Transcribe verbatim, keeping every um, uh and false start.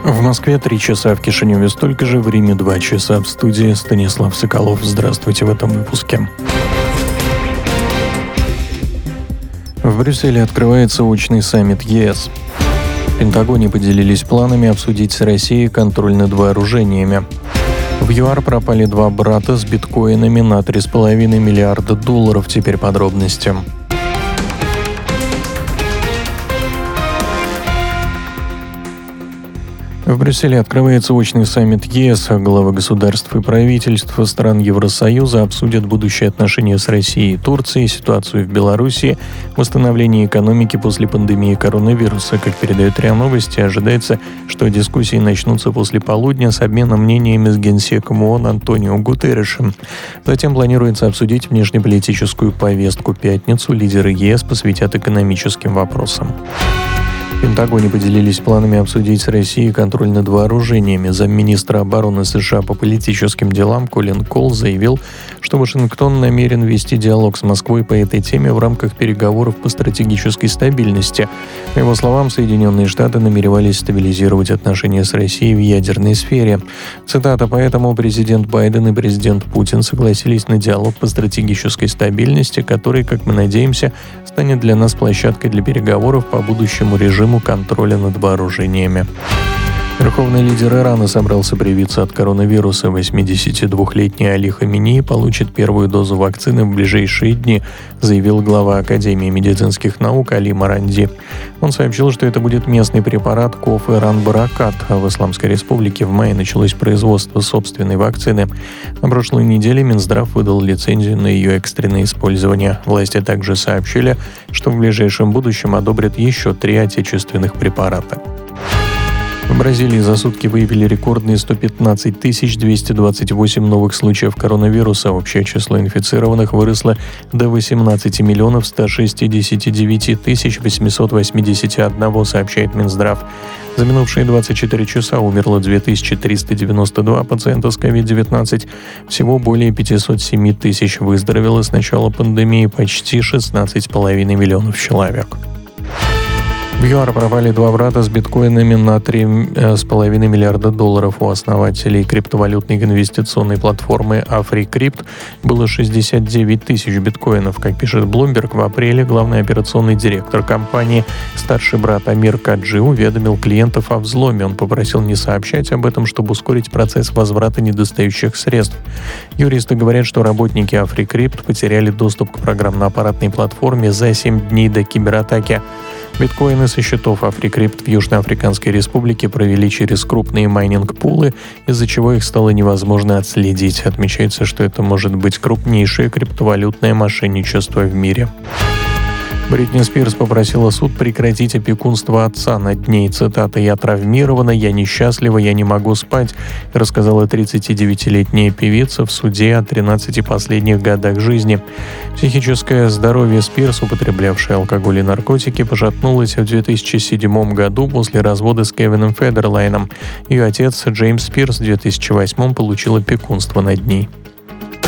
В Москве три часа, в Кишиневе столько же, в Риме два часа. В студии Станислав Соколов. Здравствуйте в этом выпуске. В Брюсселе открывается очный саммит ЕС. В Пентагоне поделились планами обсудить с Россией контроль над вооружениями. В ЮАР пропали два брата с биткоинами на три с половиной миллиарда долларов. Теперь подробности. В Брюсселе открывается очный саммит ЕС. Главы государств и правительств стран Евросоюза обсудят будущие отношения с Россией и Турцией, ситуацию в Беларуси, восстановление экономики после пандемии коронавируса. Как передает РИА Новости, ожидается, что дискуссии начнутся после полудня с обменом мнениями с генсеком ООН Антонио Гутерришем. Затем планируется обсудить внешнеполитическую повестку. Пятницу лидеры ЕС посвятят экономическим вопросам. В Пентагоне поделились планами обсудить с Россией контроль над вооружениями. Замминистра обороны США по политическим делам Колин Кол заявил, что Вашингтон намерен вести диалог с Москвой по этой теме в рамках переговоров по стратегической стабильности. По его словам, Соединенные Штаты намеревались стабилизировать отношения с Россией в ядерной сфере. Цитата: «Поэтому президент Байден и президент Путин согласились на диалог по стратегической стабильности, который, как мы надеемся, станет для нас площадкой для переговоров по будущему режиму контроля над вооружениями». Верховный лидер Ирана собрался привиться от коронавируса. восьмидесятидвухлетний Али Хаминеи получит первую дозу вакцины в ближайшие дни, заявил глава Академии медицинских наук Али Маранди. Он сообщил, что это будет местный препарат Коф Иран Баракат. В Исламской Республике в мае началось производство собственной вакцины. На прошлой неделе Минздрав выдал лицензию на ее экстренное использование. Власти также сообщили, что в ближайшем будущем одобрят еще три отечественных препарата. В Бразилии за сутки выявили рекордные сто пятнадцать тысяч двести двадцать восемь новых случаев коронавируса. Общее число инфицированных выросло до восемнадцать миллионов сто шестьдесят девять тысяч восемьсот восемьдесят один, сообщает Минздрав. За минувшие двадцать четыре часа умерло две тысячи триста девяносто два пациента с ковид девятнадцать. Всего более пятьсот семь тысяч выздоровело с начала пандемии, почти шестнадцать с половиной миллионов человек. В ЮАР пропали два брата с биткоинами на три с половиной миллиарда долларов. У основателей криптовалютной инвестиционной платформы AfriCrypt было шестьдесят девять тысяч биткоинов. Как пишет Bloomberg, в апреле главный операционный директор компании, старший брат Амир Каджи, уведомил клиентов о взломе. Он попросил не сообщать об этом, чтобы ускорить процесс возврата недостающих средств. Юристы говорят, что работники AfriCrypt потеряли доступ к программно-аппаратной платформе за семь дней до кибератаки. Биткоины со счетов AfriCrypt в Южноафриканской Республике провели через крупные майнинг-пулы, из-за чего их стало невозможно отследить. Отмечается, что это может быть крупнейшее криптовалютное мошенничество в мире. Бритни Спирс попросила суд прекратить опекунство отца над ней. Цитата: «Я травмирована, я несчастлива, я не могу спать», рассказала тридцатидевятилетняя певица в суде о тринадцати последних годах жизни. Психическое здоровье Спирс, употреблявшей алкоголь и наркотики, пошатнулось в две тысячи седьмом году после развода с Кевином Федерлайном. Ее отец Джеймс Спирс в две тысячи восьмом получил опекунство над ней.